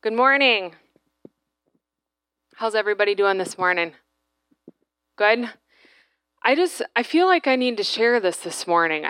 Good morning. How's everybody doing this morning? Good? I feel like I need to share this morning.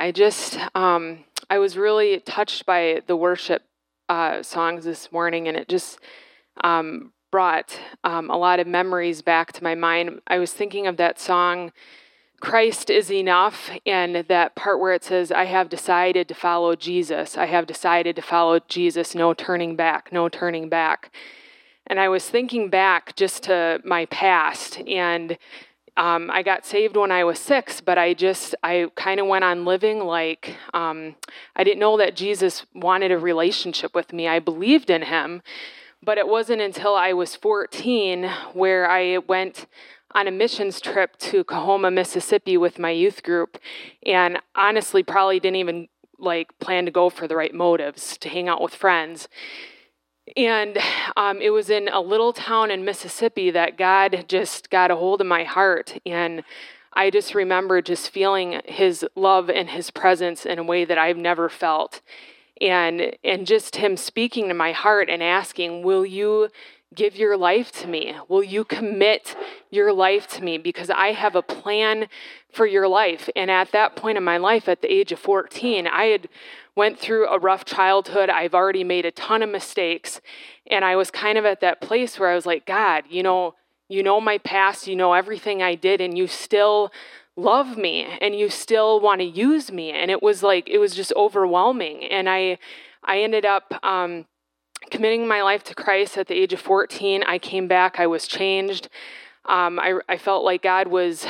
I was really touched by the worship songs this morning, and it just brought a lot of memories back to my mind. I was thinking of that song, Christ is Enough, and that part where it says, I have decided to follow Jesus. I have decided to follow Jesus, no turning back, no turning back. And I was thinking back just to my past, and I got saved when I was 6, but I kind of went on living like I didn't know that Jesus wanted a relationship with me. I believed in him, but it wasn't until I was 14 where I went on a missions trip to Coahoma, Mississippi with my youth group, and honestly probably didn't even plan to go for the right motives, to hang out with friends. And it was in a little town in Mississippi that God just got a hold of my heart. And I just remember just feeling his love and his presence in a way that I've never felt. And just him speaking to my heart and asking, will you give your life to me? Will you commit your life to me? Because I have a plan for your life. And at that point in my life, at the age of 14, I had went through a rough childhood. I've already made a ton of mistakes. And I was kind of at that place where I was like, God, you know my past, you know everything I did, and you still love me and you still want to use me. And it was just overwhelming. And I ended up committing my life to Christ at the age of 14. I came back. I was changed. I felt like God was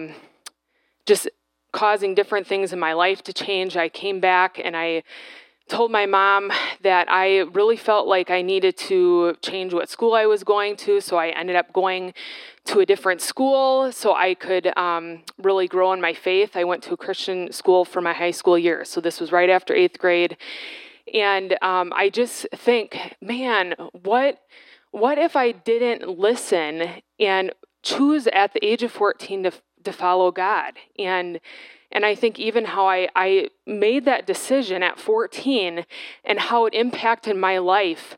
just causing different things in my life to change. I came back and I told my mom that I really felt like I needed to change what school I was going to. So I ended up going to a different school so I could really grow in my faith. I went to a Christian school for my high school year. So this was right after 8th grade. And I just think, man, what if I didn't listen and choose at the age of 14 to follow God? And I think even how I made that decision at 14 and how it impacted my life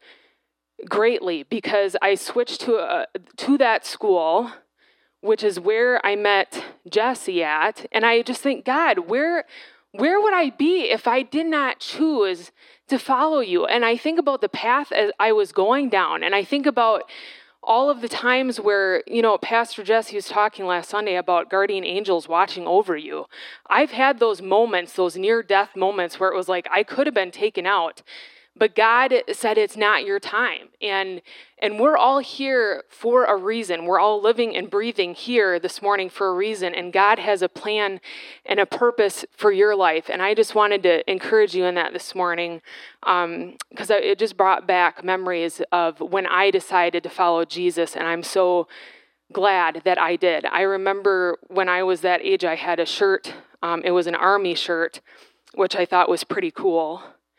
greatly, because I switched to that school, which is where I met Jesse at. And I just think, God, where would I be if I did not choose to follow you? And I think about the path as I was going down, and I think about all of the times where, Pastor Jesse was talking last Sunday about guardian angels watching over you. I've had those moments, those near-death moments where it was like I could have been taken out, but God said it's not your time. And we're all here for a reason. We're all living and breathing here this morning for a reason, and God has a plan and a purpose for your life. And I just wanted to encourage you in that this morning, because it just brought back memories of when I decided to follow Jesus, and I'm so glad that I did. I remember when I was that age, I had a shirt. It was an army shirt, which I thought was pretty cool.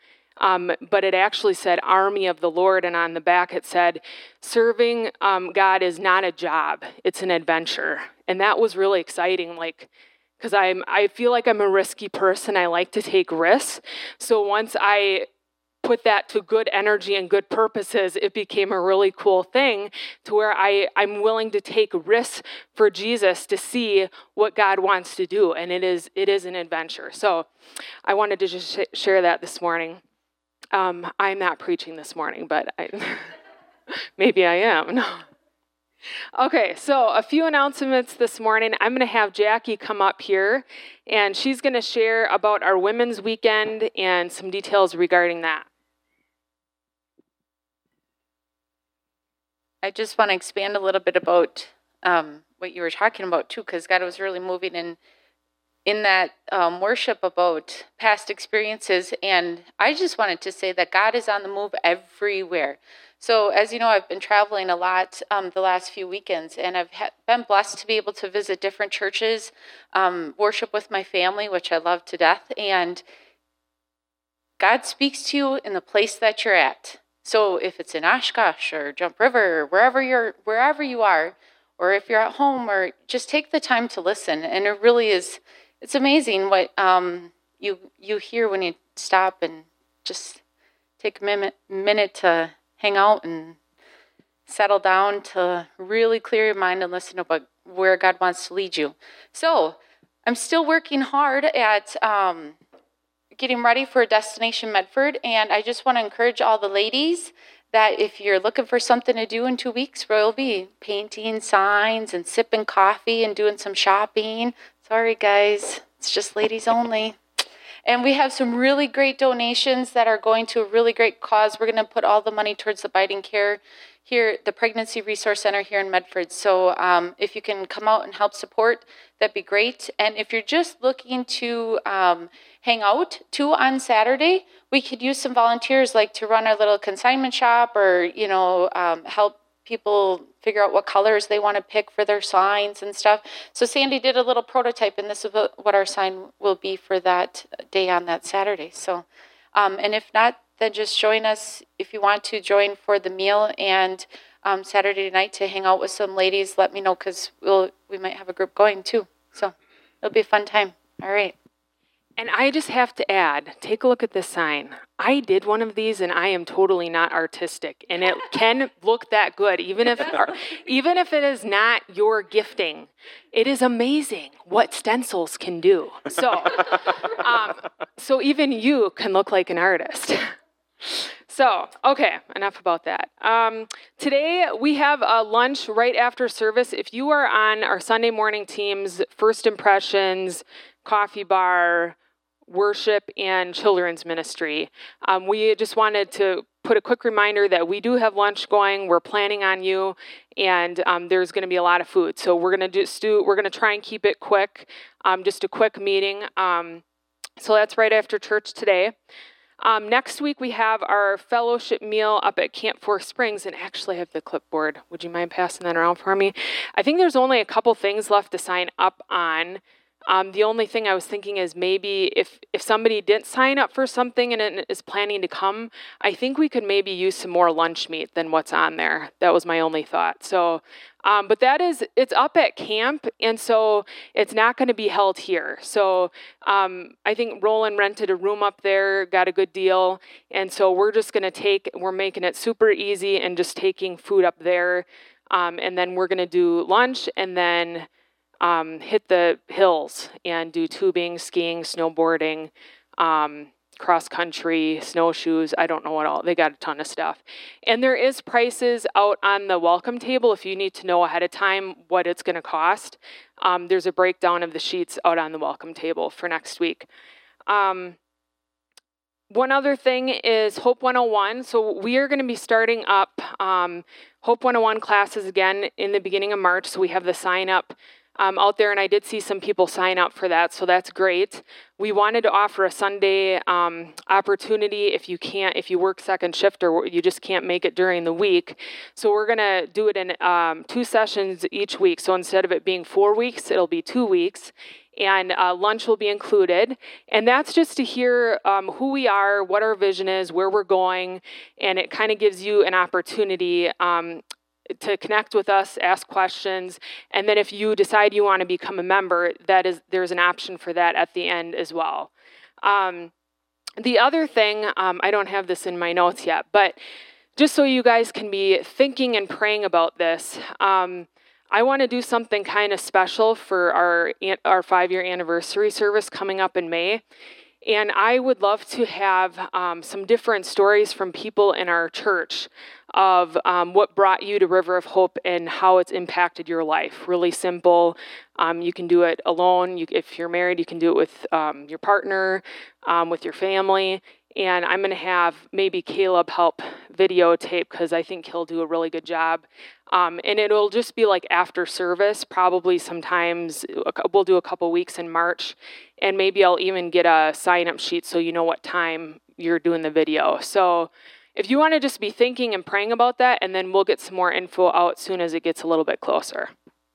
But it actually said Army of the Lord, and on the back it said, serving God is not a job, it's an adventure. And that was really exciting, because I feel like I'm a risky person. I like to take risks. So once I put that to good energy and good purposes, it became a really cool thing to where I'm willing to take risks for Jesus to see what God wants to do. And it is an adventure. So I wanted to just share that this morning. I'm not preaching this morning, but maybe I am. No. Okay, so a few announcements this morning. I'm going to have Jackie come up here, and she's going to share about our Women's Weekend and some details regarding that. I just want to expand a little bit about what you were talking about, too, because God was really moving in that worship about past experiences. And I just wanted to say that God is on the move everywhere. So as you know, I've been traveling a lot the last few weekends, and I've been blessed to be able to visit different churches, worship with my family, which I love to death. And God speaks to you in the place that you're at. So if it's in Oshkosh or Jump River or wherever you are, or if you're at home, or just take the time to listen. And it really is, it's amazing what you hear when you stop and just take a minute to hang out and settle down to really clear your mind and listen about where God wants to lead you. So I'm still working hard at getting ready for Destination Medford, and I just want to encourage all the ladies that if you're looking for something to do in 2 weeks, we'll be painting signs and sipping coffee and doing some shopping. Sorry, guys, it's just ladies only. And we have some really great donations that are going to a really great cause. We're going to put all the money towards the Biden Care here, the Pregnancy Resource Center here in Medford. So if you can come out and help support, that'd be great. And if you're just looking to hang out too on Saturday, we could use some volunteers, like to run our little consignment shop, or help people figure out what colors they want to pick for their signs and stuff. So Sandy did a little prototype, and this is what our sign will be for that day on that Saturday. So, and if not, then just join us if you want to join for the meal and Saturday night to hang out with some ladies. Let me know, because we might have a group going too. So it'll be a fun time. All right. And I just have to add, take a look at this sign. I did one of these, and I am totally not artistic, and it can look that good, even if it is not your gifting. It is amazing what stencils can do. So, so even you can look like an artist. So, okay, enough about that. Today we have a lunch right after service. If you are on our Sunday morning teams, First Impressions, Coffee Bar, Worship, and Children's Ministry, we just wanted to put a quick reminder that we do have lunch going. We're planning on you, and there's going to be a lot of food. So we're going to try and keep it quick, just a quick meeting. So that's right after church today. Next week, we have our fellowship meal up at Camp Four Springs, and actually I have the clipboard. Would you mind passing that around for me? I think there's only a couple things left to sign up on. The only thing I was thinking is maybe if somebody didn't sign up for something and is planning to come, I think we could maybe use some more lunch meat than what's on there. That was my only thought. So, but it's up at camp, and so it's not going to be held here. So I think Roland rented a room up there, got a good deal, and so we're making it super easy and just taking food up there, and then we're going to do lunch, and then hit the hills and do tubing, skiing, snowboarding, cross country, snowshoes. I don't know what all. They got a ton of stuff. And there is prices out on the welcome table if you need to know ahead of time what it's going to cost. There's a breakdown of the sheets out on the welcome table for next week. One other thing is Hope 101. So we are going to be starting up Hope 101 classes again in the beginning of March. So we have the sign up out there, and I did see some people sign up for that, so that's great. We wanted to offer a Sunday opportunity if you work second shift or you just can't make it during the week. So we're going to do it in 2 sessions each week. So instead of it being 4 weeks, it'll be 2 weeks. And lunch will be included. And that's just to hear who we are, what our vision is, where we're going, and it kind of gives you an opportunity to connect with us, ask questions, and then if you decide you want to become a member, there's an option for that at the end as well. The other thing, I don't have this in my notes yet, but just so you guys can be thinking and praying about this, I want to do something kind of special for our 5-year anniversary service coming up in May. And I would love to have some different stories from people in our church of what brought you to River of Hope and how it's impacted your life. Really simple. You can do it alone. If you're married, you can do it with your partner, with your family. And I'm going to have maybe Caleb help videotape because I think he'll do a really good job. And it'll just be like after service, probably sometimes we'll do a couple weeks in March. And maybe I'll even get a sign-up sheet so you know what time you're doing the video. So if you want to just be thinking and praying about that, and then we'll get some more info out soon as it gets a little bit closer.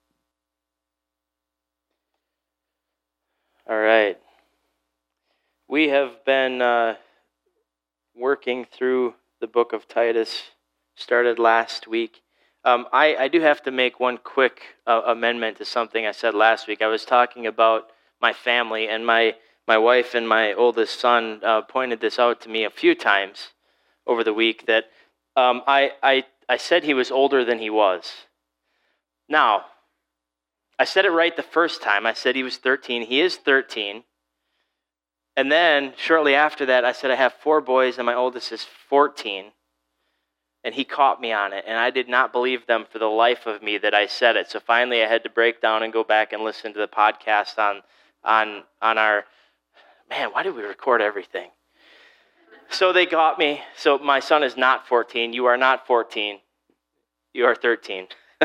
All right. We have been working through the book of Titus, started last week. I do have to make one quick amendment to something I said last week. I was talking about my family, and my wife and my oldest son pointed this out to me a few times over the week, that I said he was older than he was. Now, I said it right the first time. I said he was 13. He is 13. And then, shortly after that, I said I have 4 boys and my oldest is 14. And he caught me on it. And I did not believe them for the life of me that I said it. So finally I had to break down and go back and listen to the podcast on our... Man, why did we record everything? So they got me. So my son is not 14. You are not 14. You are 13.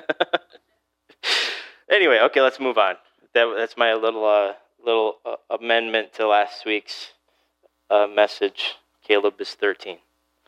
Anyway, okay, let's move on. That's my little amendment to last week's message. Caleb is 13.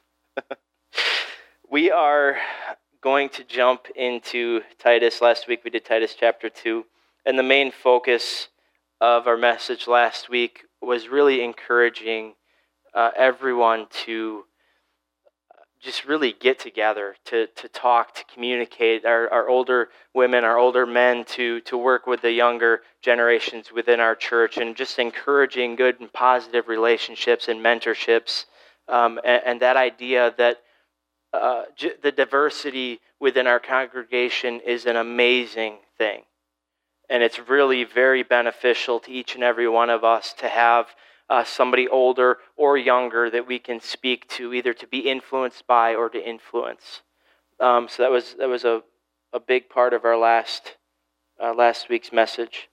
We are going to jump into Titus. Last week we did Titus chapter 2. And the main focus of our message last week was really encouraging everyone to just really get together, to talk, to communicate, our older women, our older men, to work with the younger generations within our church, and just encouraging good and positive relationships and mentorships, and that idea that the diversity within our congregation is an amazing thing. And it's really very beneficial to each and every one of us to have somebody older or younger that we can speak to, either to be influenced by or to influence. So that was a big part of our last week's message.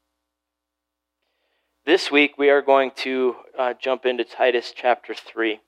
This week we are going to jump into Titus chapter 3.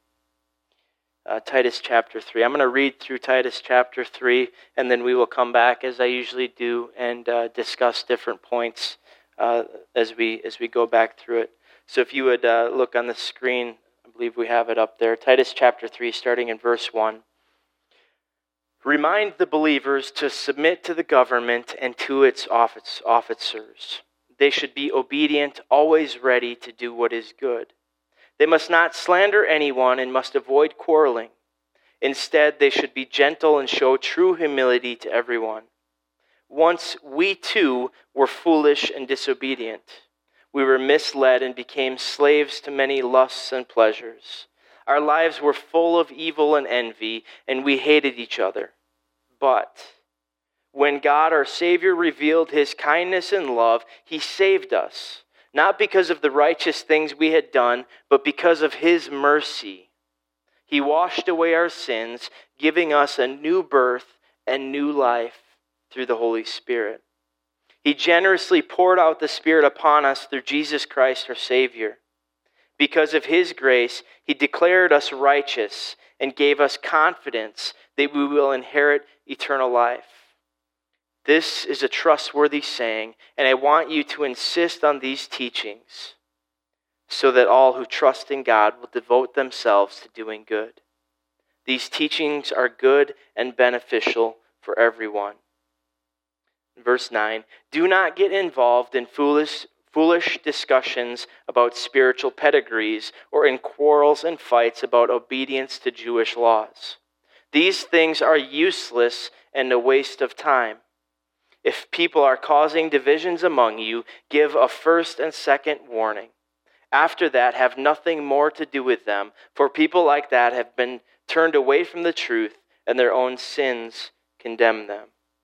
Titus chapter 3. I'm going to read through Titus chapter 3, and then we will come back, as I usually do, and discuss different points as we go back through it. So if you would look on the screen, I believe we have it up there. Titus chapter 3, starting in verse 1. Remind the believers to submit to the government and to its officers. They should be obedient, always ready to do what is good. They must not slander anyone and must avoid quarreling. Instead, they should be gentle and show true humility to everyone. Once we too were foolish and disobedient. We were misled and became slaves to many lusts and pleasures. Our lives were full of evil and envy, and we hated each other. But when God our Savior revealed his kindness and love, he saved us. Not because of the righteous things we had done, but because of his mercy. He washed away our sins, giving us a new birth and new life through the Holy Spirit. He generously poured out the Spirit upon us through Jesus Christ our Savior. Because of his grace, he declared us righteous and gave us confidence that we will inherit eternal life. This is a trustworthy saying, and I want you to insist on these teachings so that all who trust in God will devote themselves to doing good. These teachings are good and beneficial for everyone. Verse 9, do not get involved in foolish discussions about spiritual pedigrees or in quarrels and fights about obedience to Jewish laws. These things are useless and a waste of time. If people are causing divisions among you, give a first and second warning. After that, have nothing more to do with them, for people like that have been turned away from the truth, and their own sins condemn them.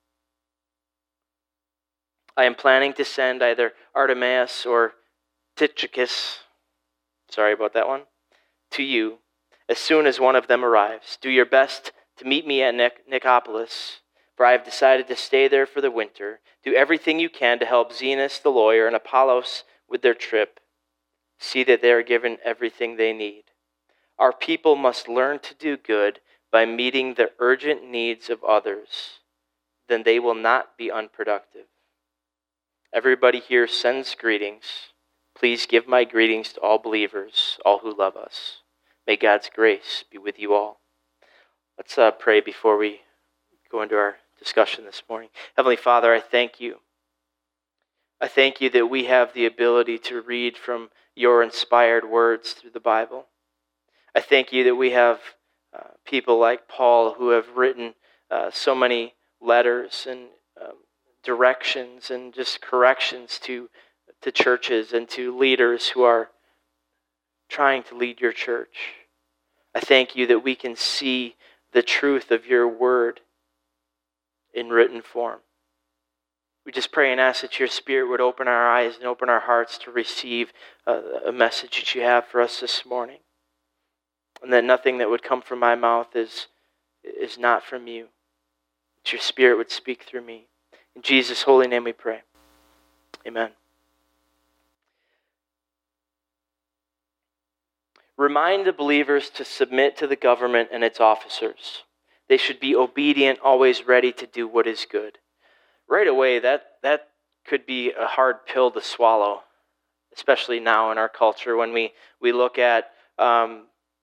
I am planning to send either Artemas or Tychicus, sorry about that one, to you as soon as one of them arrives. Do your best to meet me at Nicopolis, for I have decided to stay there for the winter. Do everything you can to help Zenas the lawyer and Apollos with their trip. See that they are given everything they need. Our people must learn to do good by meeting the urgent needs of others. Then they will not be unproductive. Everybody here sends greetings. Please give my greetings to all believers, all who love us. May God's grace be with you all. Let's pray before we go into our discussion this morning. Heavenly Father, I thank you. I thank you that we have the ability to read from your inspired words through the Bible. I thank you that we have people like Paul who have written so many letters and directions and just corrections to churches and to leaders who are trying to lead your church. I thank you that we can see the truth of your word in written form. We just pray and ask that your Spirit would open our eyes and open our hearts to receive a message that you have for us this morning. And that nothing that would come from my mouth is not from you. That your Spirit would speak through me. In Jesus' holy name we pray. Amen. Remind the believers to submit to the government and its officers. They should be obedient, always ready to do what is good. Right away, that could be a hard pill to swallow, especially now in our culture when we look at, no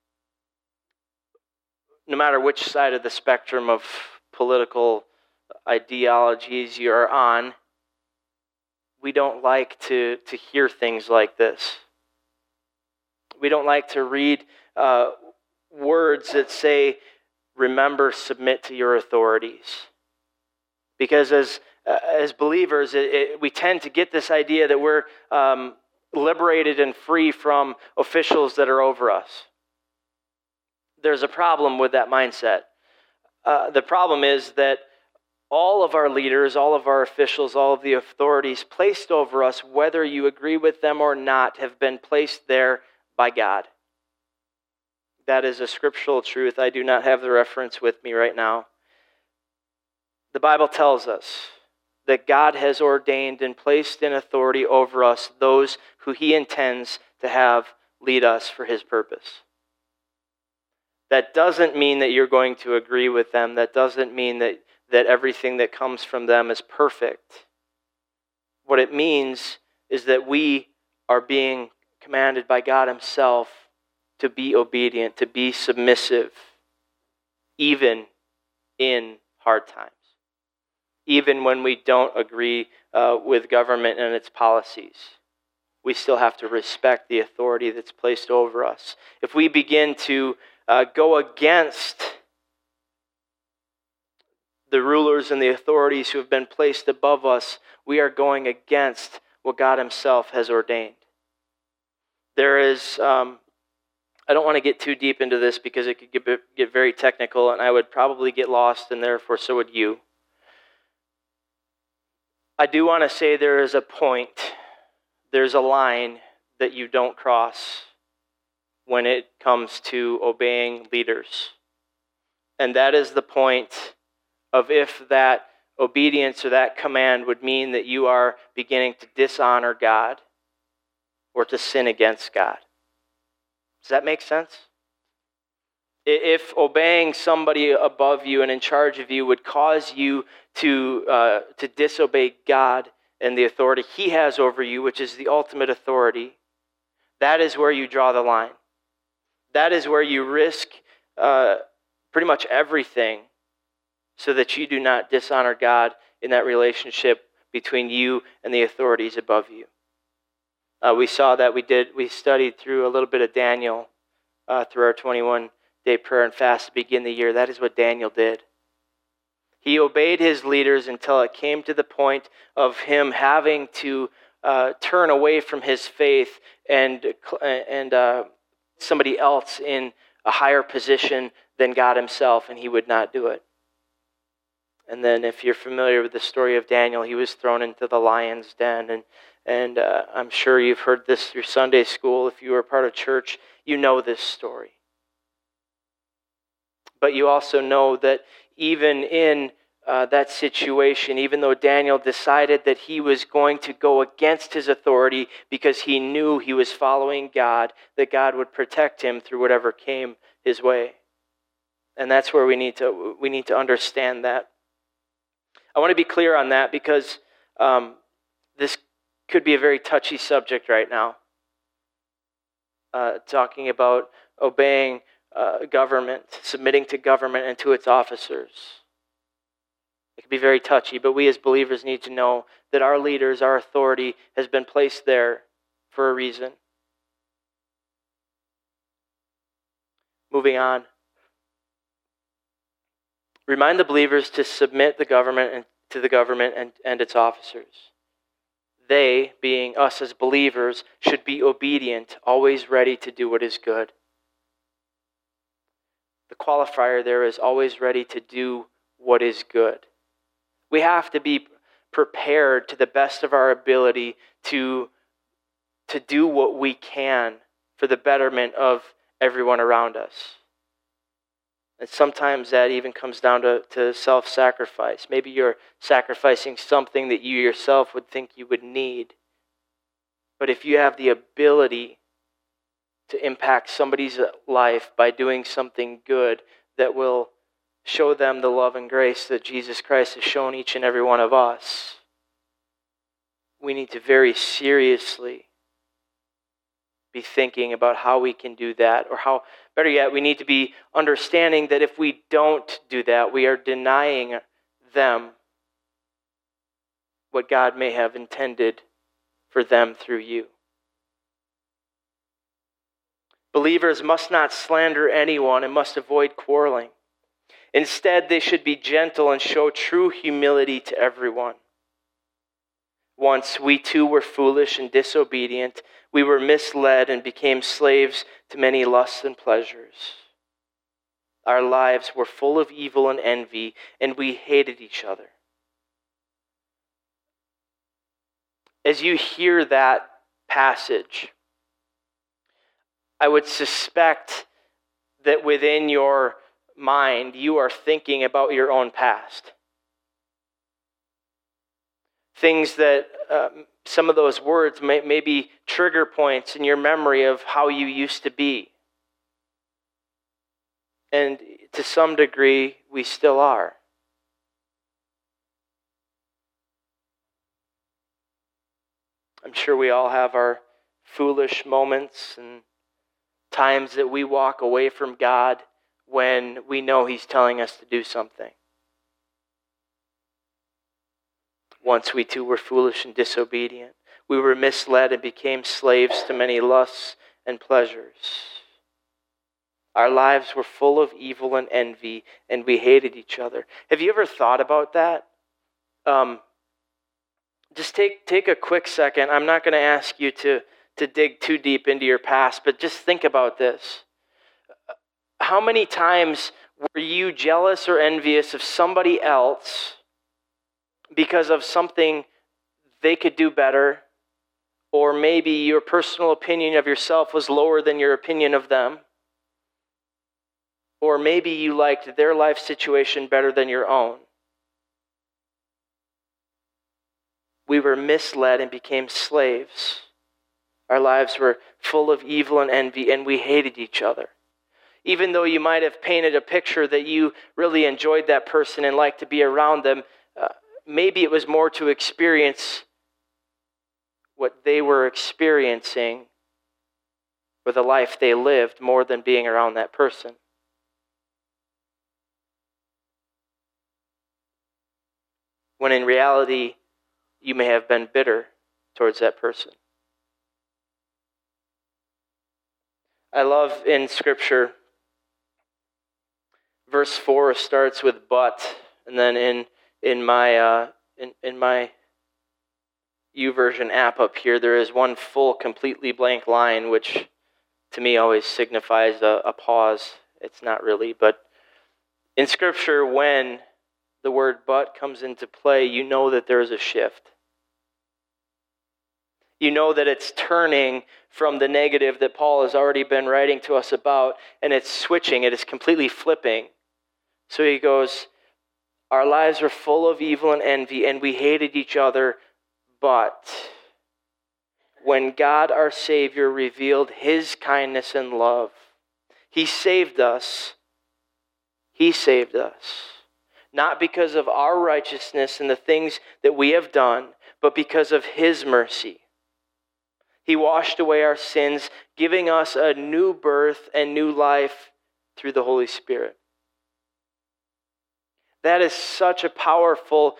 matter which side of the spectrum of political ideologies you're on, we don't like to hear things like this. We don't like to read words that say, remember, submit to your authorities. Because as believers, we tend to get this idea that we're liberated and free from officials that are over us. There's a problem with that mindset. The problem is that all of our leaders, all of our officials, all of the authorities placed over us, whether you agree with them or not, have been placed there by God. That is a scriptural truth. I do not have the reference with me right now. The Bible tells us that God has ordained and placed in authority over us those who He intends to have lead us for His purpose. That doesn't mean that you're going to agree with them. That doesn't mean that everything that comes from them is perfect. What it means is that we are being commanded by God Himself to be obedient, to be submissive, even in hard times. Even when we don't agree with government and its policies, we still have to respect the authority that's placed over us. If we begin to go against the rulers and the authorities who have been placed above us, we are going against what God Himself has ordained. There is, I don't want to get too deep into this because it could get very technical, and I would probably get lost, and therefore so would you. I do want to say there is a point, there's a line that you don't cross when it comes to obeying leaders. And that is the point of if that obedience or that command would mean that you are beginning to dishonor God or to sin against God. Does that make sense? If obeying somebody above you and in charge of you would cause you to disobey God and the authority He has over you, which is the ultimate authority, that is where you draw the line. That is where you risk pretty much everything so that you do not dishonor God in that relationship between you and the authorities above you. We saw that we studied through a little bit of Daniel through our 21-day prayer and fast to begin the year. That is what Daniel did. He obeyed his leaders until it came to the point of him having to turn away from his faith and somebody else in a higher position than God Himself, and he would not do it. And then if you're familiar with the story of Daniel, he was thrown into the lion's den, and I'm sure you've heard this through Sunday school. If you were part of church, you know this story. But you also know that even in that situation, even though Daniel decided that he was going to go against his authority because he knew he was following God, that God would protect him through whatever came his way. And that's where we need to understand that. I want to be clear on that because this could be a very touchy subject right now. Talking about obeying government, submitting to government and to its officers. It can be very touchy, but we as believers need to know that our leaders, our authority, has been placed there for a reason. Moving on. Remind the believers to submit the government and to the government and its officers. They, being us as believers, should be obedient, always ready to do what is good. the qualifier there is always ready to do what is good. We have to be prepared to the best of our ability to do what we can for the betterment of everyone around us. And sometimes that even comes down to self-sacrifice. Maybe you're sacrificing something that you yourself would think you would need. But if you have the ability to impact somebody's life by doing something good that will show them the love and grace that Jesus Christ has shown each and every one of us, we need to very seriously be thinking about how we can do that, or how, better yet, we need to be understanding that if we don't do that, we are denying them what God may have intended for them through you. Believers must not slander anyone and must avoid quarreling. Instead, they should be gentle and show true humility to everyone. Once we too were foolish and disobedient. We were misled and became slaves to many lusts and pleasures. Our lives were full of evil and envy, and we hated each other. As you hear that passage, I would suspect that within your mind, you are thinking about your own past. Things that some of those words may be trigger points in your memory of how you used to be. And to some degree, we still are. I'm sure we all have our foolish moments and times that we walk away from God when we know He's telling us to do something. Once we too were foolish and disobedient. We were misled and became slaves to many lusts and pleasures. Our lives were full of evil and envy, and we hated each other. Have you ever thought about that? Just take a quick second. I'm not going to ask you to dig too deep into your past, but just think about this. How many times were you jealous or envious of somebody else because of something they could do better, or maybe your personal opinion of yourself was lower than your opinion of them, or maybe you liked their life situation better than your own? We were misled and became slaves. Our lives were full of evil and envy, and we hated each other. Even though you might have painted a picture that you really enjoyed that person and liked to be around them, maybe it was more to experience what they were experiencing or the life they lived more than being around that person. When in reality, you may have been bitter towards that person. I love in Scripture, verse 4 starts with but, and then in my YouVersion app up here, there is one full, completely blank line, which to me always signifies a pause. It's not really, but in Scripture, when the word but comes into play, you know that there is a shift. You know that it's turning from the negative that Paul has already been writing to us about, and it's switching, it is completely flipping. So he goes, our lives were full of evil and envy, and we hated each other, but when God our Savior revealed His kindness and love, He saved us. He saved us. Not because of our righteousness and the things that we have done, but because of His mercy. He washed away our sins, giving us a new birth and new life through the Holy Spirit. That is such a powerful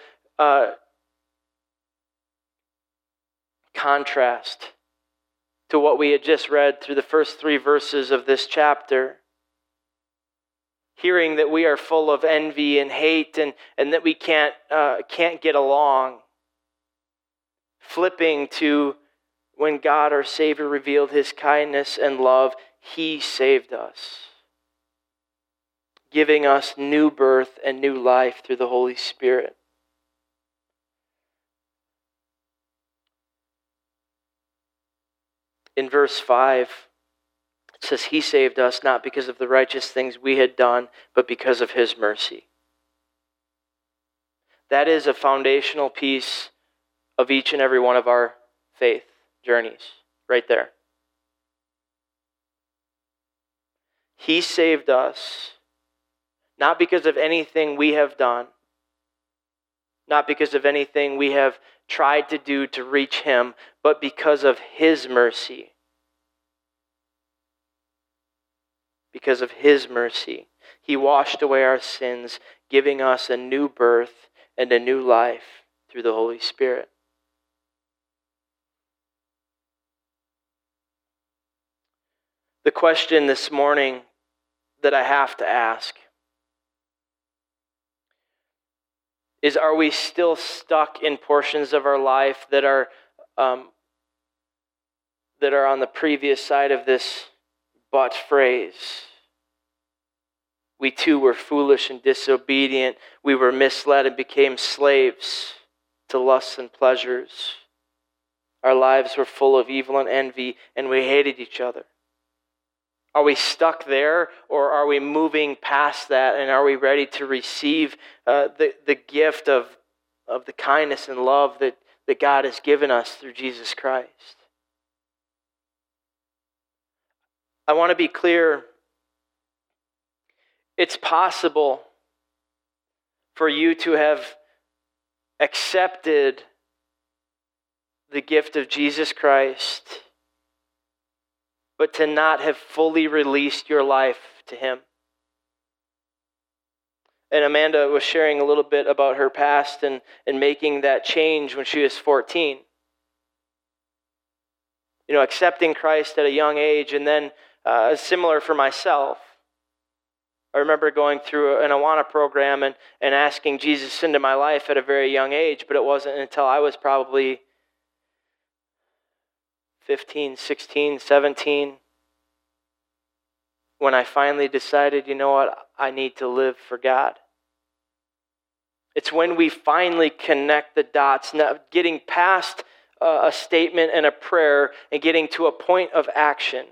contrast to what we had just read through the first 3 verses of this chapter. Hearing that we are full of envy and hate and that we can't get along. Flipping to when God our Savior revealed His kindness and love, He saved us. giving us new birth and new life through the Holy Spirit. In verse 5, it says, He saved us not because of the righteous things we had done, but because of His mercy. That is a foundational piece of each and every one of our faith journeys, right there. He saved us not because of anything we have done, not because of anything we have tried to do to reach Him, but because of His mercy. Because of His mercy. He washed away our sins, giving us a new birth and a new life through the Holy Spirit. The question this morning that I have to ask is, are we still stuck in portions of our life that are on the previous side of this but phrase? We too were foolish and disobedient. We were misled and became slaves to lusts and pleasures. Our lives were full of evil and envy, and we hated each other. Are we stuck there, or are we moving past that, and are we ready to receive the gift of the kindness and love that God has given us through Jesus Christ? I want to be clear. It's possible for you to have accepted the gift of Jesus Christ, but to not have fully released your life to Him. And Amanda was sharing a little bit about her past and making that change when she was 14. You know, accepting Christ at a young age, and then similar for myself. I remember going through an Awana program and asking Jesus into my life at a very young age, but it wasn't until I was probably 15, 16, 17, when I finally decided, you know what, I need to live for God. It's when we finally connect the dots, getting past a statement and a prayer and getting to a point of action.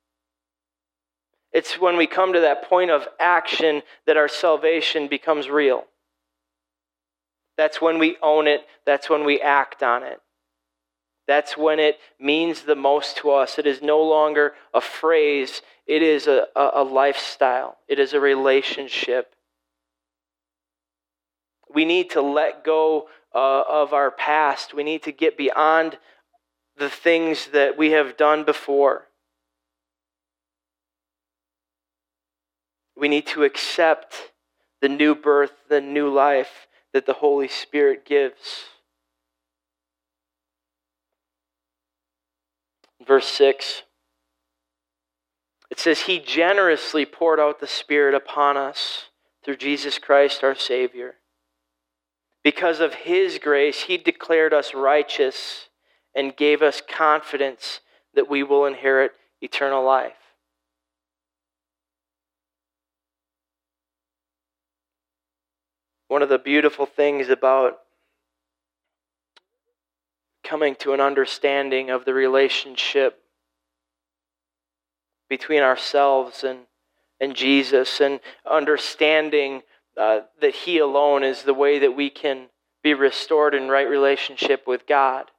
It's when we come to that point of action that our salvation becomes real. That's when we own it. That's when we act on it. That's when it means the most to us. It is no longer a phrase. It is a lifestyle. It is a relationship. We need to let go of our past. We need to get beyond the things that we have done before. We need to accept the new birth, the new life that the Holy Spirit gives. Verse 6, it says, He generously poured out the Spirit upon us through Jesus Christ our Savior. Because of His grace, He declared us righteous and gave us confidence that we will inherit eternal life. One of the beautiful things about coming to an understanding of the relationship between ourselves and Jesus, and understanding that He alone is the way that we can be restored in right relationship with God.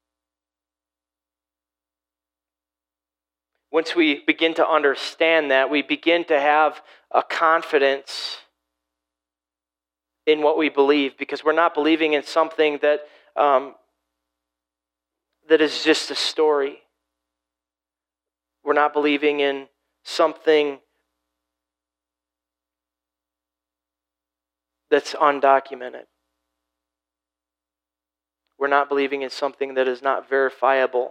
Once we begin to understand that, we begin to have a confidence in what we believe, because we're not believing in something that is just a story. We're not believing in something that's undocumented. We're not believing in something that is not verifiable.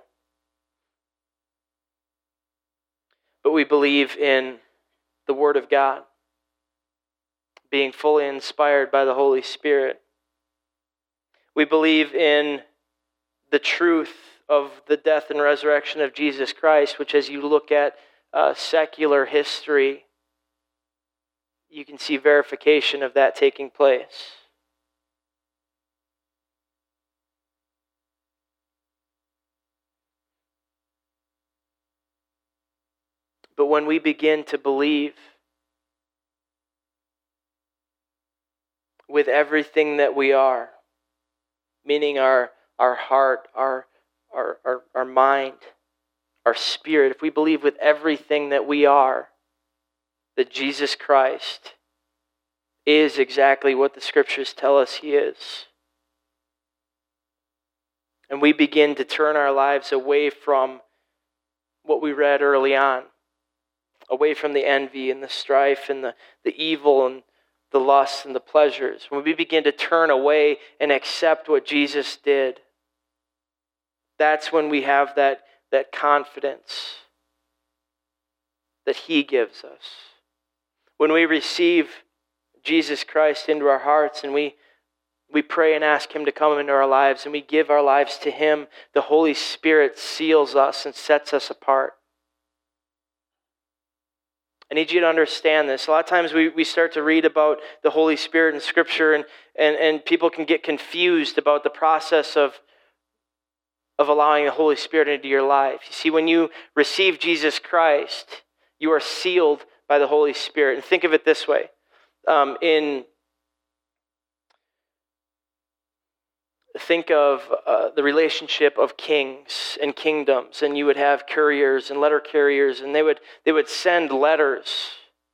But we believe in the Word of God, being fully inspired by the Holy Spirit. We believe in the truth of the death and resurrection of Jesus Christ, which, as you look at secular history, you can see verification of that taking place. But when we begin to believe with everything that we are, meaning our heart, our mind, our spirit, if we believe with everything that we are that Jesus Christ is exactly what the Scriptures tell us He is, and we begin to turn our lives away from what we read early on, away from the envy and the strife and the evil and the lust and the pleasures, when we begin to turn away and accept what Jesus did, that's when we have that confidence that He gives us. When we receive Jesus Christ into our hearts and we pray and ask Him to come into our lives and we give our lives to Him, the Holy Spirit seals us and sets us apart. I need you to understand this. A lot of times we start to read about the Holy Spirit in Scripture and people can get confused about the process of allowing the Holy Spirit into your life. You see, when you receive Jesus Christ, you are sealed by the Holy Spirit. And think of it this way. Think of the relationship of kings and kingdoms, and you would have couriers and letter carriers, and they would send letters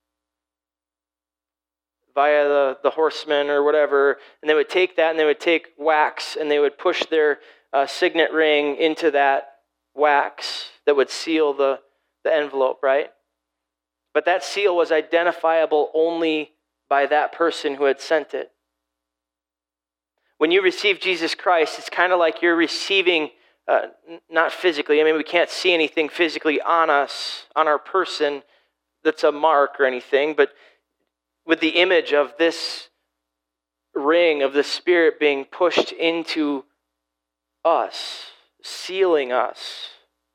via the horsemen or whatever, and they would take that and they would take wax and they would push their signet ring into that wax that would seal the envelope, right? But that seal was identifiable only by that person who had sent it. When you receive Jesus Christ, it's kind of like you're receiving, not physically, I mean, we can't see anything physically on us, on our person that's a mark or anything, but with the image of this ring of the Spirit being pushed into us, sealing us.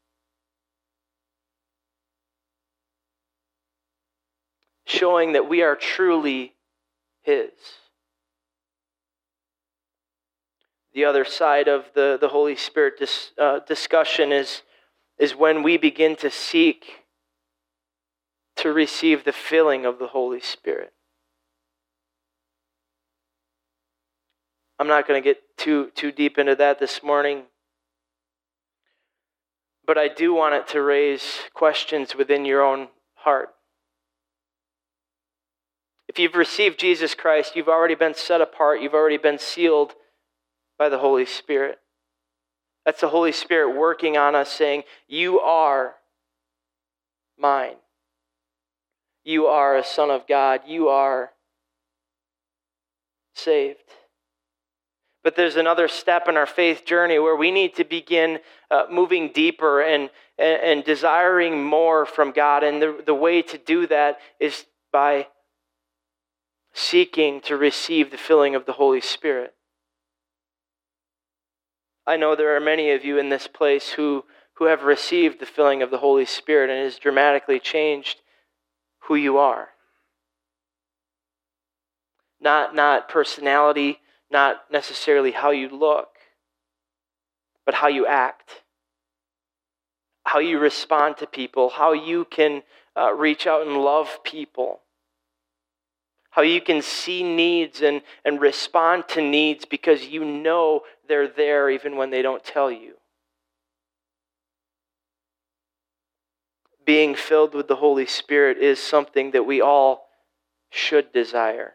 Showing that we are truly His. The other side of the Holy Spirit discussion is when we begin to seek to receive the filling of the Holy Spirit. I'm not going to get too deep into that this morning, but I do want it to raise questions within your own heart. If you've received Jesus Christ, you've already been set apart, you've already been sealed by the Holy Spirit. That's the Holy Spirit working on us saying, you are mine. You are a son of God. You are saved. But there's another step in our faith journey where we need to begin moving deeper and desiring more from God. And the way to do that is by seeking to receive the filling of the Holy Spirit. I know there are many of you in this place who have received the filling of the Holy Spirit and it has dramatically changed who you are. Not personality, not necessarily how you look, but how you act, how you respond to people, how you can reach out and love people, how you can see needs and respond to needs because you know they're there even when they don't tell you. Being filled with the Holy Spirit is something that we all should desire.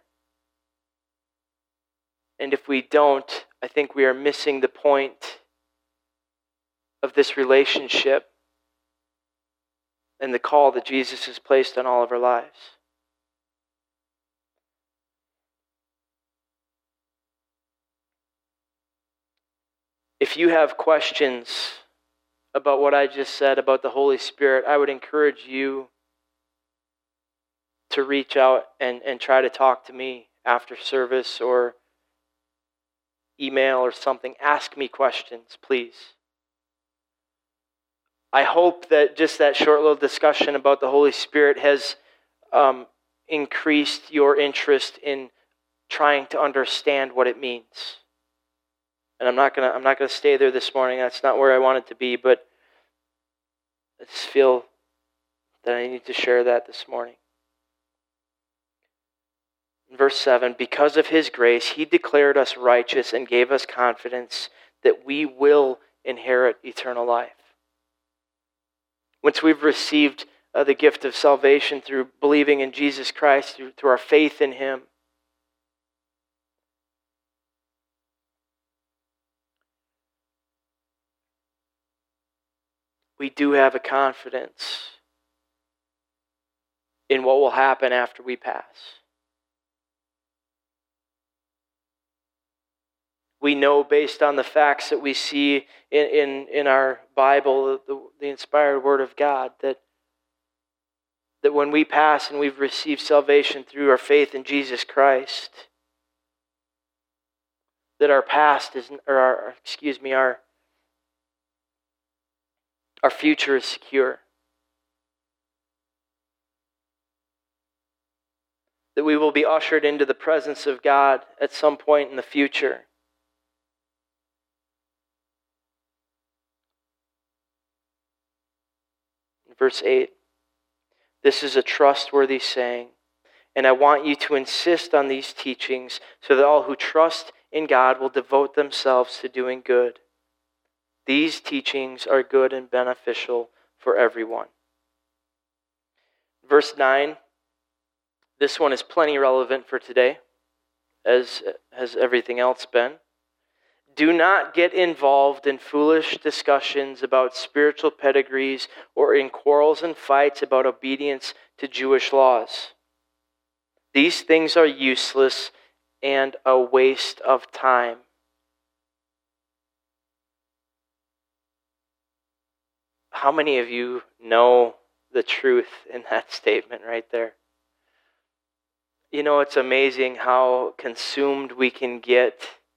And if we don't, I think we are missing the point of this relationship and the call that Jesus has placed on all of our lives. If you have questions about what I just said about the Holy Spirit, I would encourage you to reach out and try to talk to me after service or email or something. Ask me questions, please. I hope that just that short little discussion about the Holy Spirit has increased your interest in trying to understand what it means. And I'm not gonna stay there this morning. That's not where I want it to be, but I just feel that I need to share that this morning. In verse 7, because of his grace, he declared us righteous and gave us confidence that we will inherit eternal life. Once we've received the gift of salvation through believing in Jesus Christ, through our faith in him, we do have a confidence in what will happen after we pass. We know based on the facts that we see in our Bible, the inspired Word of God, that when we pass and we've received salvation through our faith in Jesus Christ, that our past is, our future is secure. That we will be ushered into the presence of God at some point in the future. Verse 8, this is a trustworthy saying, and I want you to insist on these teachings so that all who trust in God will devote themselves to doing good. These teachings are good and beneficial for everyone. Verse 9, this one is plenty relevant for today, as has everything else been. Do not get involved in foolish discussions about spiritual pedigrees or in quarrels and fights about obedience to Jewish laws. These things are useless and a waste of time. How many of you know the truth in that statement right there? You know, it's amazing how consumed we can get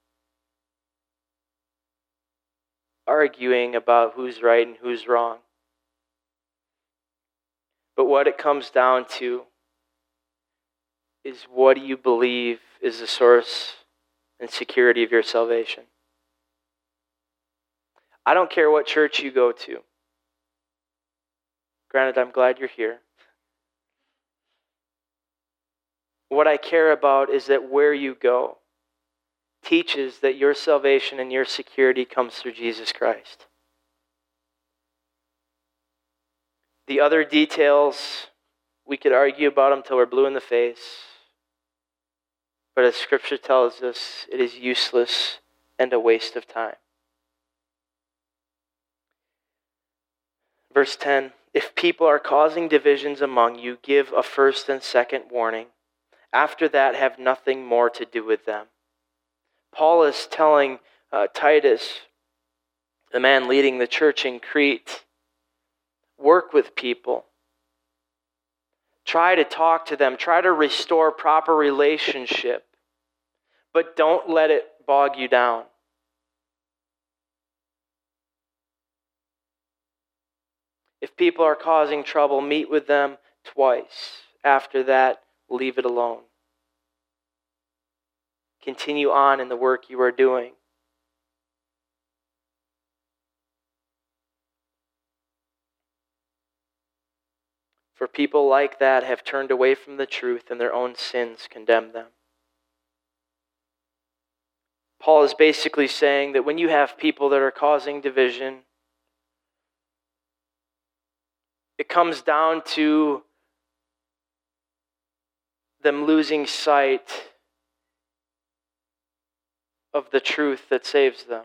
arguing about who's right and who's wrong. But what it comes down to is, what do you believe is the source and security of your salvation? I don't care what church you go to. Granted, I'm glad you're here. What I care about is that where you go teaches that your salvation and your security comes through Jesus Christ. The other details, we could argue about them till we're blue in the face. But as Scripture tells us, it is useless and a waste of time. Verse 10, if people are causing divisions among you, give a first and second warning. After that, have nothing more to do with them. Paul is telling Titus, the man leading the church in Crete, work with people. Try to talk to them. Try to restore proper relationship. But don't let it bog you down. If people are causing trouble, meet with them twice. After that, leave it alone. Continue on in the work you are doing. For people like that have turned away from the truth, and their own sins condemn them. Paul is basically saying that when you have people that are causing division, it comes down to them losing sight of the truth that saves them.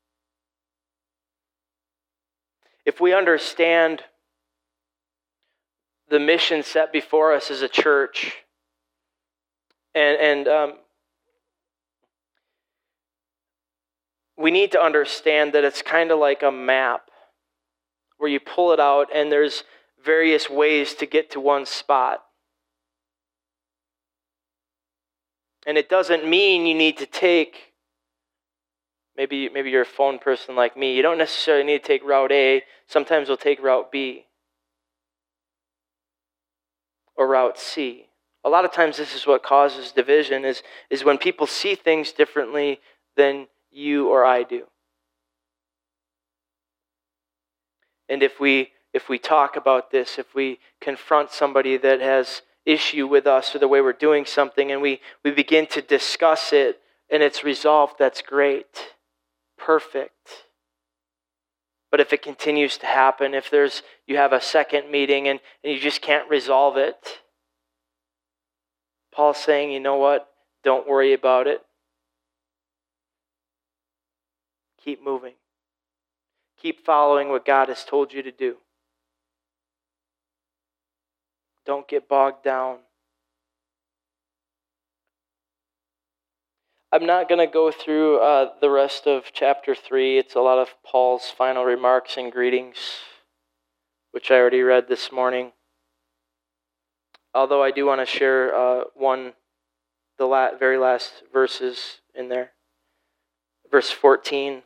If we understand the mission set before us as a church, and we need to understand that it's kind of like a map where you pull it out and there's various ways to get to one spot. And it doesn't mean you need to take, maybe you're a phone person like me, you don't necessarily need to take route A. Sometimes we'll take route B or route C. A lot of times this is what causes division, is when people see things differently than you or I do. And if we talk about this, if we confront somebody that has issue with us or the way we're doing something, and we begin to discuss it and it's resolved, that's great. Perfect. But if it continues to happen, if you have a second meeting and you just can't resolve it, Paul's saying, you know what? Don't worry about it. Keep moving. Keep following what God has told you to do. Don't get bogged down. I'm not going to go through the rest of chapter 3. It's a lot of Paul's final remarks and greetings, which I already read this morning. Although I do want to share the very last verses in there. Verse 13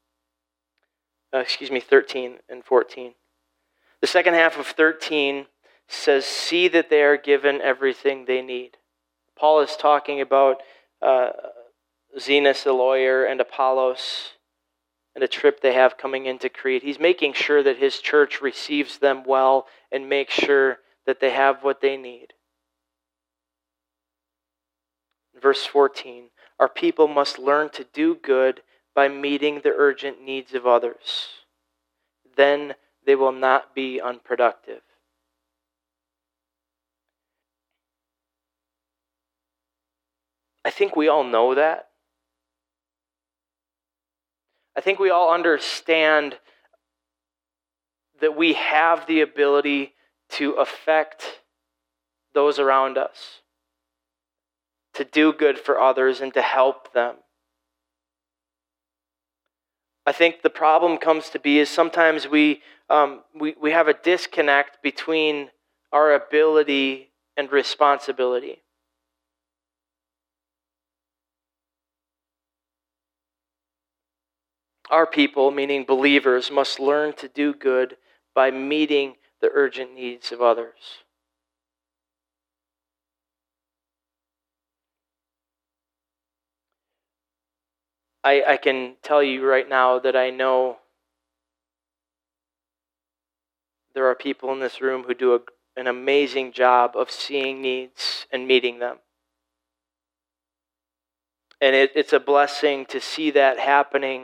and 14. The second half of 13 says, see that they are given everything they need. Paul is talking about Zenas, the lawyer, and Apollos, and a trip they have coming into Crete. He's making sure that his church receives them well and makes sure that they have what they need. Verse 14, our people must learn to do good by meeting the urgent needs of others. Then they will not be unproductive. I think we all know that. I think we all understand that we have the ability to affect those around us, to do good for others and to help them. I think the problem comes to be is sometimes we have a disconnect between our ability and responsibility. Our people, meaning believers, must learn to do good by meeting the urgent needs of others. I can tell you right now that I know there are people in this room who do an amazing job of seeing needs and meeting them. And it's a blessing to see that happening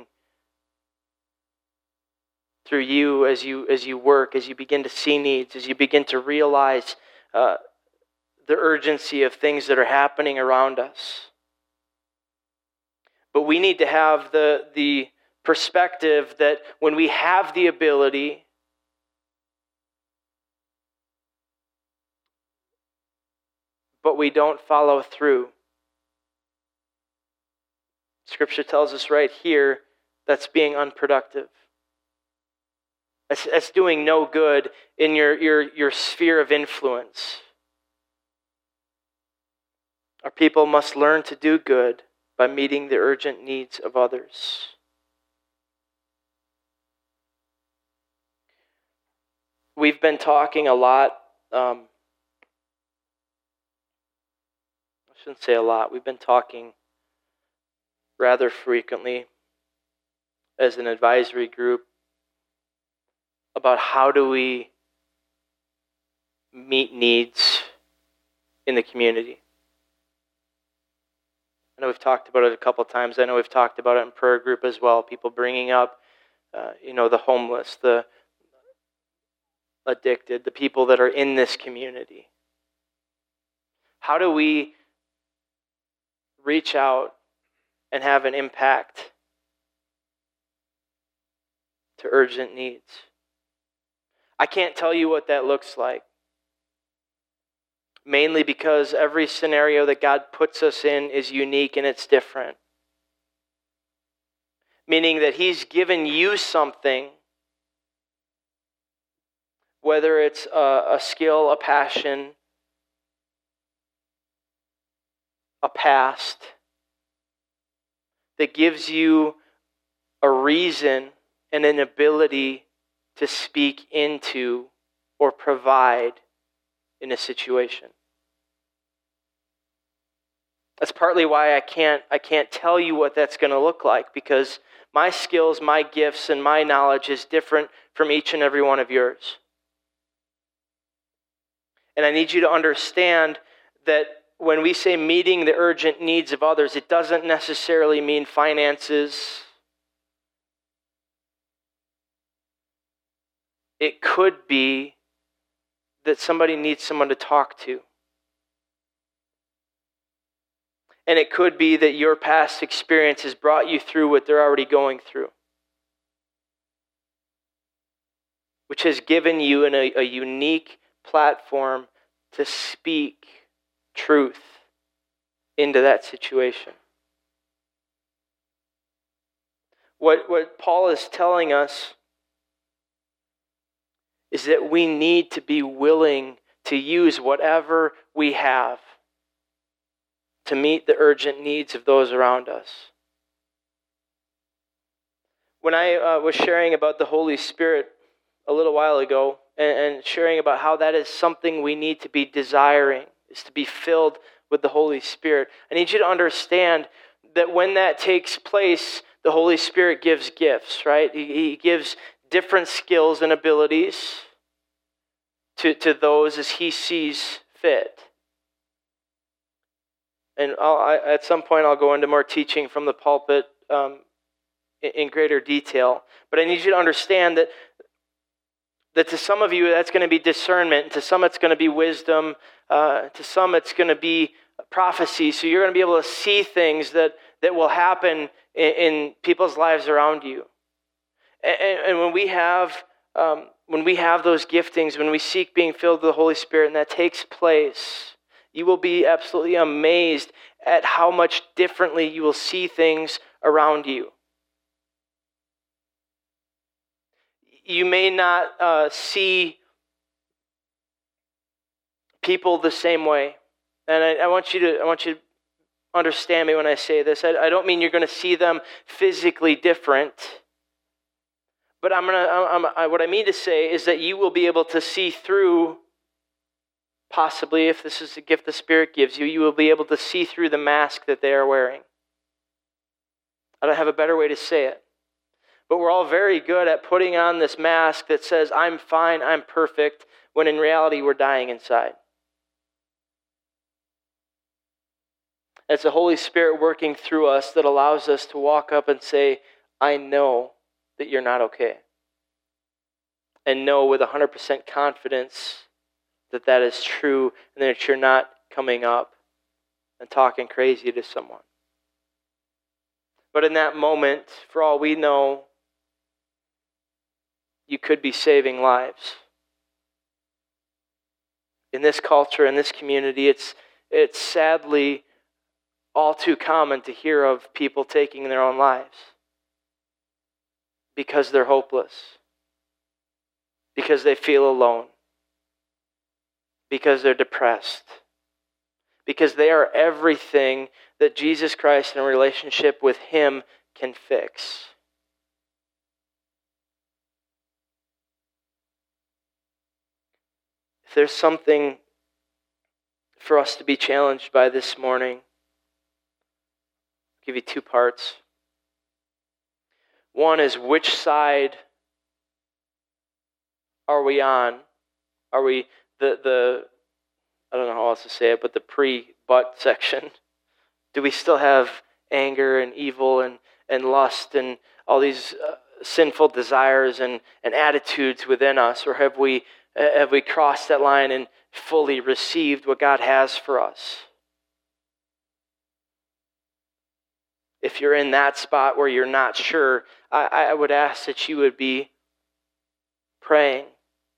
through you as you work, as you begin to see needs, as you begin to realize the urgency of things that are happening around us. But we need to have the perspective that when we have the ability, but we don't follow through. Scripture tells us right here that's being unproductive. That's doing no good in your sphere of influence. Our people must learn to do good by meeting the urgent needs of others. We've been talking a lot, I shouldn't say a lot, we've been talking rather frequently as an advisory group about how do we meet needs in the community. I know we've talked about it a couple times. I know we've talked about it in prayer group as well. People bringing up, the homeless, the addicted, the people that are in this community. How do we reach out and have an impact to urgent needs? I can't tell you what that looks like. Mainly because every scenario that God puts us in is unique and it's different. Meaning that He's given you something, whether it's a skill, a passion, a past, that gives you a reason and an ability to speak into or provide in a situation. That's partly why I can't tell you what that's going to look like, because my skills, my gifts, and my knowledge is different from each and every one of yours. And I need you to understand that when we say meeting the urgent needs of others, it doesn't necessarily mean finances. It could be that somebody needs someone to talk to. And it could be that your past experience has brought you through what they're already going through, which has given you a unique platform to speak truth into that situation. What Paul is telling us is that we need to be willing to use whatever we have to meet the urgent needs of those around us. When I was sharing about the Holy Spirit a little while ago, and sharing about how that is something we need to be desiring, is to be filled with the Holy Spirit, I need you to understand that when that takes place, the Holy Spirit gives gifts, right? He gives different skills and abilities to those as He sees fit. And at some point I'll go into more teaching from the pulpit in greater detail. But I need you to understand that to some of you that's going to be discernment, to some it's going to be wisdom, to some it's going to be prophecy. So you're going to be able to see things that will happen in people's lives around you. And when we have those giftings, when we seek being filled with the Holy Spirit, and that takes place, you will be absolutely amazed at how much differently you will see things around you. You may not see people the same way. And I want you to understand me when I say this. I don't mean you're going to see them physically different. But what I mean to say is that you will be able to see through, possibly if this is a gift the Spirit gives you, you will be able to see through the mask that they are wearing. I don't have a better way to say it. But we're all very good at putting on this mask that says, I'm fine, I'm perfect, when in reality we're dying inside. It's the Holy Spirit working through us that allows us to walk up and say, I know that you're not okay. And know with 100% confidence that that is true and that you're not coming up and talking crazy to someone. But in that moment, for all we know, you could be saving lives. In this culture, in this community, it's sadly all too common to hear of people taking their own lives because they're hopeless, because they feel alone, because they're depressed, because they are everything that Jesus Christ in a relationship with Him can fix. If there's something for us to be challenged by this morning, I'll give you two parts. One is, which side are we on? Are we the I don't know how else to say it, but the pre-but section? Do we still have anger and evil and lust and all these sinful desires and attitudes within us? Or have we crossed that line and fully received what God has for us? If you're in that spot where you're not sure, I would ask that you would be praying,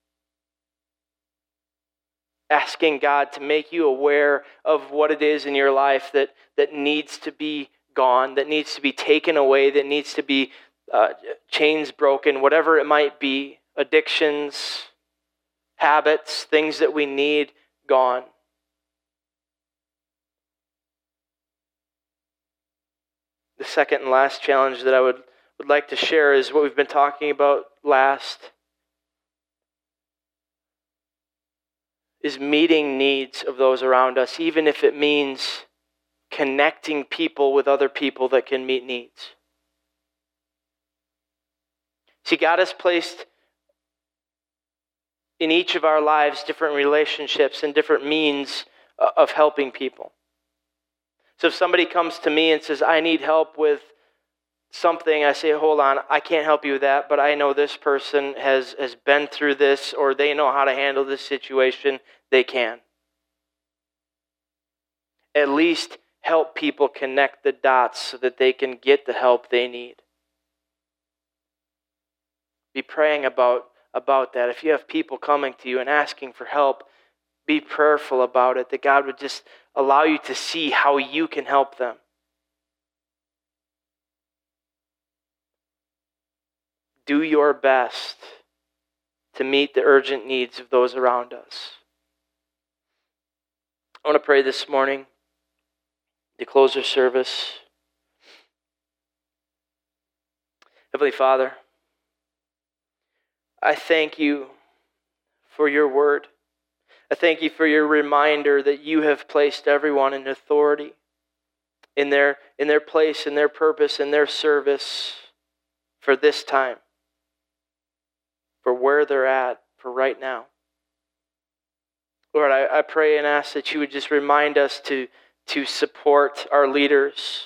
asking God to make you aware of what it is in your life that needs to be gone, that needs to be taken away, that needs to be chains broken, whatever it might be, addictions, habits, things that we need gone. The second and last challenge that I would like to share is what we've been talking about last, is meeting needs of those around us, even if it means connecting people with other people that can meet needs. See, God has placed in each of our lives different relationships and different means of helping people. So if somebody comes to me and says, I need help with something, I say, hold on, I can't help you with that, but I know this person has been through this, or they know how to handle this situation, they can. At least help people connect the dots so that they can get the help they need. Be praying about that. If you have people coming to you and asking for help, be prayerful about it, that God would just allow you to see how you can help them. Do your best to meet the urgent needs of those around us. I want to pray this morning to close our service. Heavenly Father, I thank you for your word. I thank you for your reminder that you have placed everyone in authority, in their place, in their purpose, in their service for this time, for where they're at, for right now. Lord, I pray and ask that you would just remind us to support our leaders.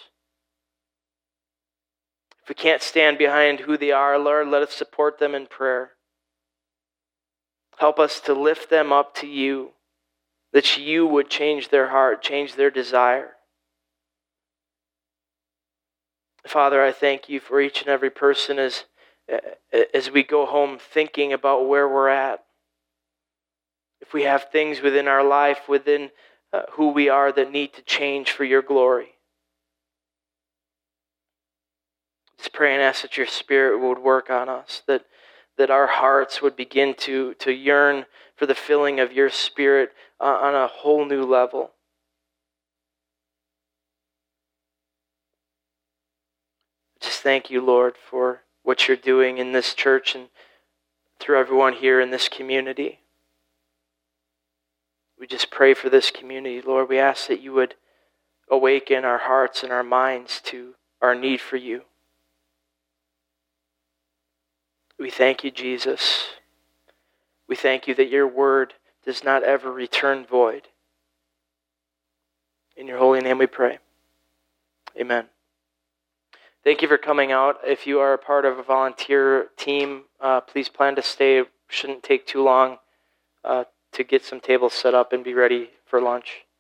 If we can't stand behind who they are, Lord, let us support them in prayer. Help us to lift them up to you, that you would change their heart, change their desire. Father, I thank you for each and every person as we go home thinking about where we're at. If we have things within our life, within who we are that need to change for your glory. Just pray and ask that your Spirit would work on us, that our hearts would begin to yearn for the filling of your Spirit on a whole new level. Just thank you, Lord, for what you're doing in this church and through everyone here in this community. We just pray for this community, Lord. We ask that you would awaken our hearts and our minds to our need for you. We thank you, Jesus. We thank you that your word does not ever return void. In your holy name we pray. Amen. Thank you for coming out. If you are a part of a volunteer team, please plan to stay. It shouldn't take too long to get some tables set up and be ready for lunch.